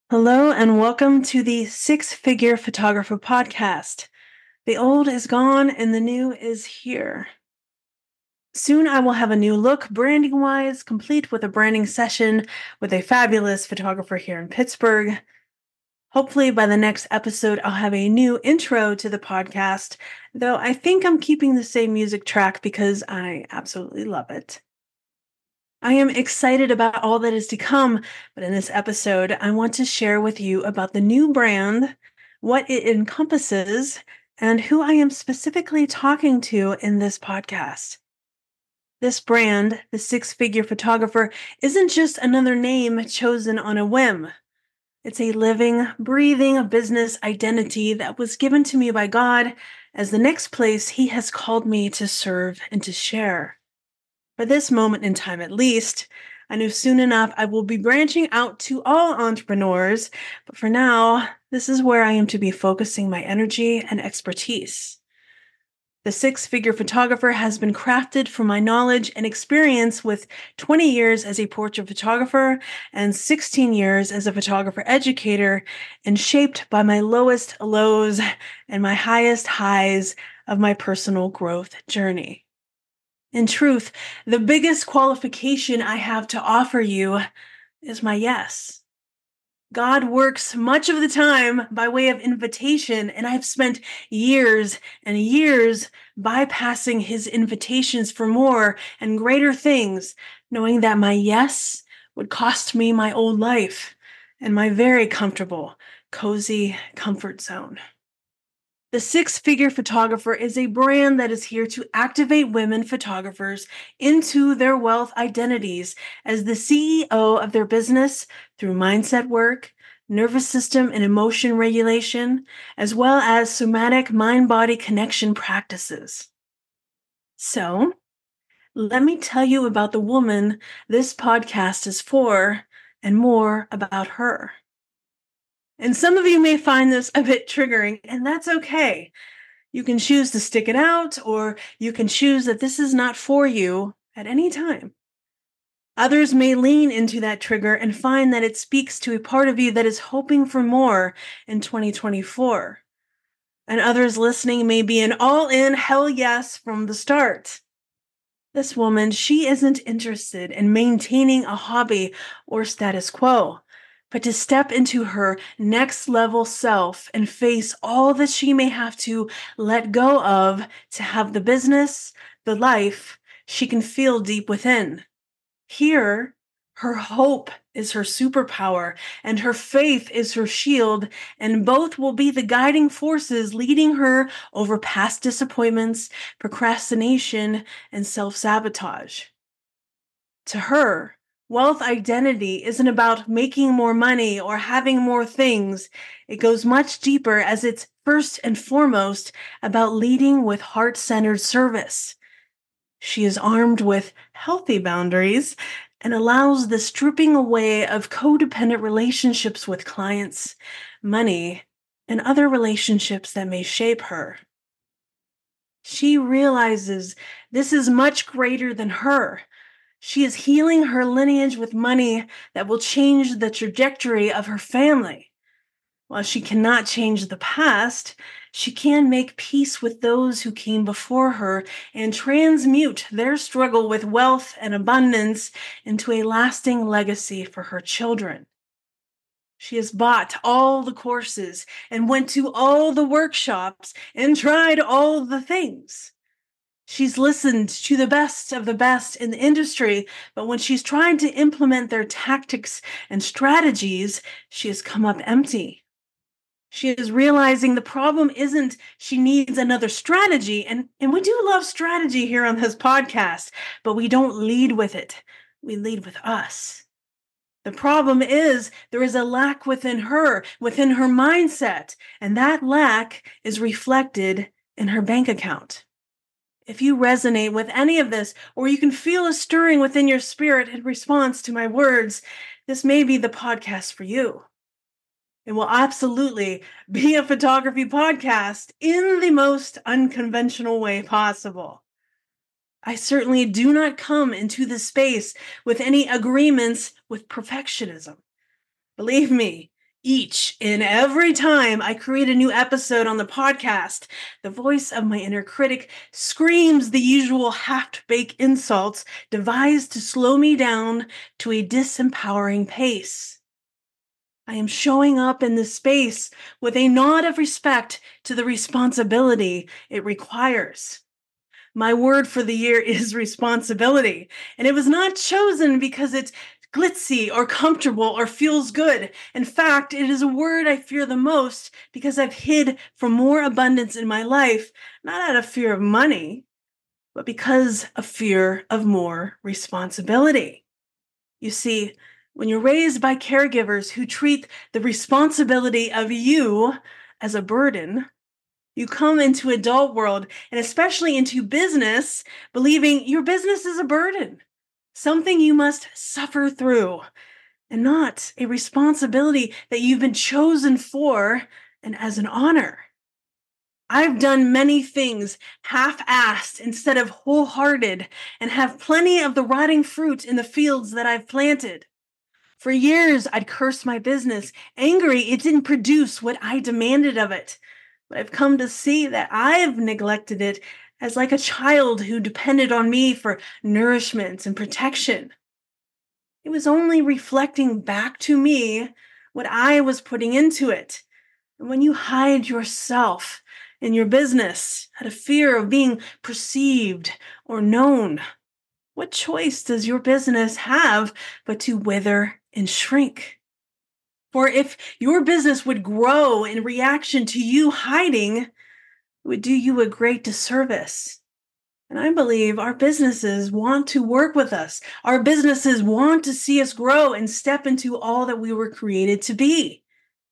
Hello and welcome to the Six Figure Photographer Podcast. The old is gone and the new is here. Soon I will have a new look branding-wise, complete with a branding session with a fabulous photographer here in Pittsburgh. Hopefully by the next episode I'll have a new intro to the podcast, though I think I'm keeping the same music track because I absolutely love it. I am excited about all that is to come, but in this episode, I want to share with you about the new brand, what it encompasses, and who I am specifically talking to in this podcast. This brand, the Six Figure Photographer, isn't just another name chosen on a whim. It's a living, breathing business identity that was given to me by God as the next place He has called me to serve and to share. For this moment in time at least, I know soon enough I will be branching out to all entrepreneurs, but for now, this is where I am to be focusing my energy and expertise. The Six Figure Photographer has been crafted from my knowledge and experience with 20 years as a portrait photographer and 16 years as a photographer educator, and shaped by my lowest lows and my highest highs of my personal growth journey. In truth, the biggest qualification I have to offer you is my yes. God works much of the time by way of invitation, and I've spent years and years bypassing His invitations for more and greater things, knowing that my yes would cost me my old life and my very comfortable, cozy comfort zone. The Six Figure Photographer is a brand that is here to activate women photographers into their wealth identities as the CEO of their business through mindset work, nervous system and emotion regulation, as well as somatic mind-body connection practices. So, let me tell you about the woman this podcast is for and more about her. And some of you may find this a bit triggering, and that's okay. You can choose to stick it out, or you can choose that this is not for you at any time. Others may lean into that trigger and find that it speaks to a part of you that is hoping for more in 2024. And others listening may be an all-in hell yes from the start. This woman, she isn't interested in maintaining a hobby or status quo, but to step into her next level self and face all that she may have to let go of to have the business, the life she can feel deep within. Here, her hope is her superpower and her faith is her shield, and both will be the guiding forces leading her over past disappointments, procrastination, and self-sabotage. To her, wealth identity isn't about making more money or having more things. It goes much deeper, as it's first and foremost about leading with heart-centered service. She is armed with healthy boundaries and allows the stripping away of codependent relationships with clients, money, and other relationships that may shape her. She realizes this is much greater than her. She is healing her lineage with money that will change the trajectory of her family. While she cannot change the past, she can make peace with those who came before her and transmute their struggle with wealth and abundance into a lasting legacy for her children. She has bought all the courses and went to all the workshops and tried all the things. She's listened to the best of the best in the industry, but when she's trying to implement their tactics and strategies, she has come up empty. She is realizing the problem isn't she needs another strategy, and we do love strategy here on this podcast, but we don't lead with it. We lead with us. The problem is there is a lack within her mindset, and that lack is reflected in her bank account. If you resonate with any of this, or you can feel a stirring within your spirit in response to my words, this may be the podcast for you. It will absolutely be a photography podcast in the most unconventional way possible. I certainly do not come into this space with any agreements with perfectionism. Believe me, Each and every time I create a new episode on the podcast, the voice of my inner critic screams the usual half-baked insults devised to slow me down to a disempowering pace. I am showing up in this space with a nod of respect to the responsibility it requires. My word for the year is responsibility, and it was not chosen because it's glitzy or comfortable or feels good. In fact, it is a word I fear the most because I've hid from more abundance in my life, not out of fear of money, but because of fear of more responsibility. You see, when you're raised by caregivers who treat the responsibility of you as a burden, you come into adult world and especially into business, believing your business is a burden, something you must suffer through, and not a responsibility that you've been chosen for and as an honor. I've done many things half-assed instead of wholehearted and have plenty of the rotting fruit in the fields that I've planted. For years, I'd cursed my business, angry it didn't produce what I demanded of it. But I've come to see that I've neglected it as like a child who depended on me for nourishment and protection. It was only reflecting back to me what I was putting into it. And when you hide yourself in your business out of fear of being perceived or known, what choice does your business have but to wither and shrink? For if your business would grow in reaction to you hiding, it would do you a great disservice. And I believe our businesses want to work with us. Our businesses want to see us grow and step into all that we were created to be.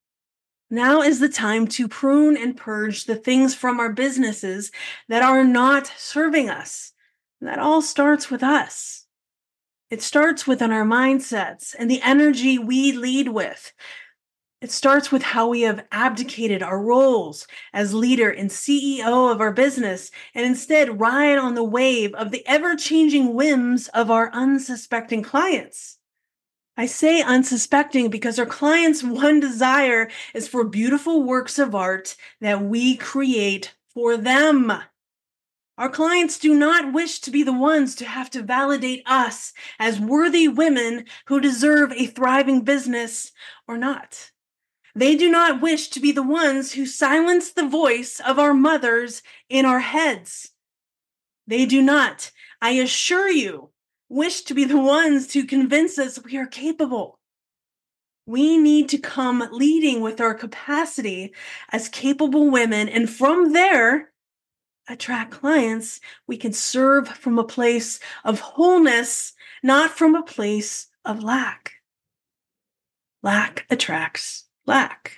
Now is the time to prune and purge the things from our businesses that are not serving us. And that all starts with us. It starts within our mindsets and the energy we lead with. It starts with how we have abdicated our roles as leader and CEO of our business and instead ride on the wave of the ever-changing whims of our unsuspecting clients. I say unsuspecting because our clients' one desire is for beautiful works of art that we create for them. Our clients do not wish to be the ones to have to validate us as worthy women who deserve a thriving business or not. They do not wish to be the ones who silence the voice of our mothers in our heads. They do not, I assure you, wish to be the ones to convince us we are capable. We need to come leading with our capacity as capable women, and from there, attract clients we can serve from a place of wholeness, not from a place of lack. Lack attracts lack.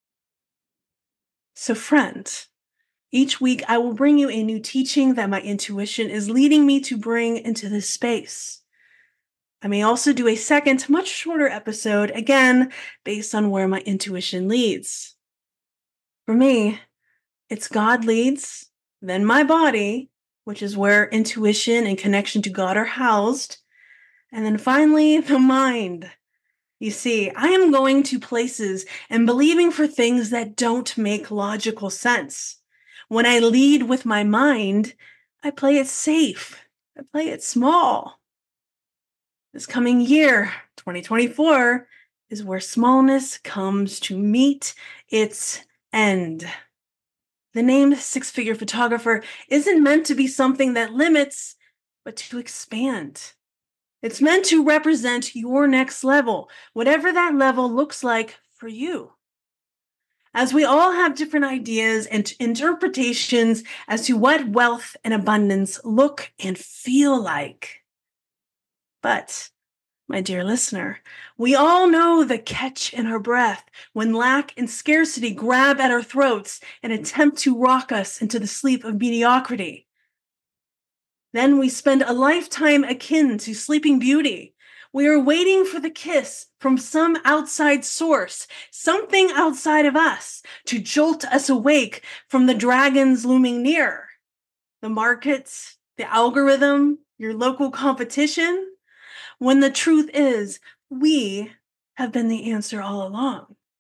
So, friend, each week I will bring you a new teaching that my intuition is leading me to bring into this space. I may also do a second, much shorter episode, again, based on where my intuition leads. For me, it's God leads, then my body, which is where intuition and connection to God are housed, and then finally, the mind. You see, I am going to places and believing for things that don't make logical sense. When I lead with my mind, I play it safe. I play it small. This coming year, 2024, is where smallness comes to meet its end. The name Six-Figure Photographer isn't meant to be something that limits, but to expand. It's meant to represent your next level, whatever that level looks like for you. As we all have different ideas and interpretations as to what wealth and abundance look and feel like. But, my dear listener, we all know the catch in our breath when lack and scarcity grab at our throats and attempt to rock us into the sleep of mediocrity. Then we spend a lifetime akin to Sleeping Beauty. We are waiting for the kiss from some outside source, something outside of us, to jolt us awake from the dragons looming near. The markets, the algorithm, your local competition. When the truth is, we have been the answer all along.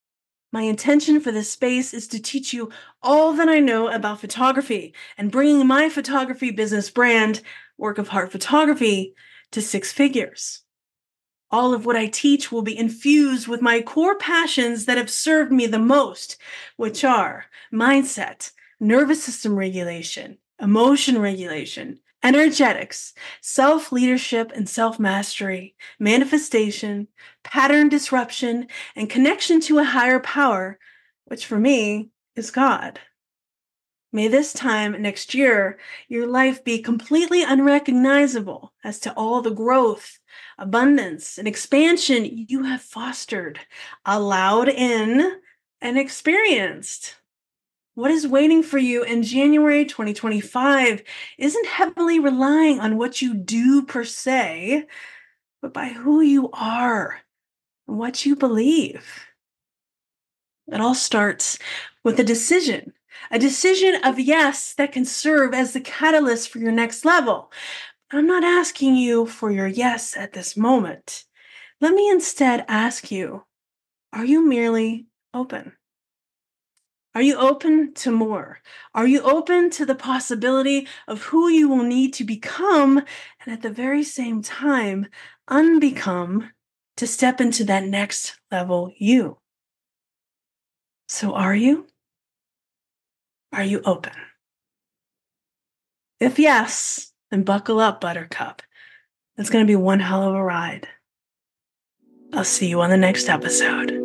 My intention for this space is to teach you all that I know about photography and bringing my photography business brand, Work of Heart Photography, to six figures. All of what I teach will be infused with my core passions that have served me the most, which are mindset, nervous system regulation, emotion regulation, energetics, self-leadership and self-mastery, manifestation, pattern disruption, and connection to a higher power, which for me is God. May this time next year, your life be completely unrecognizable as to all the growth, abundance, and expansion you have fostered, allowed in, and experienced. What is waiting for you in January 2025 isn't heavily relying on what you do per se, but by who you are and what you believe. It all starts with a decision of yes that can serve as the catalyst for your next level. I'm not asking you for your yes at this moment. Let me instead ask you, are you merely open? Are you open to more? Are you open to the possibility of who you will need to become and at the very same time unbecome to step into that next level you? So are you? Are you open? If yes, then buckle up, Buttercup. It's going to be one hell of a ride. I'll see you on the next episode.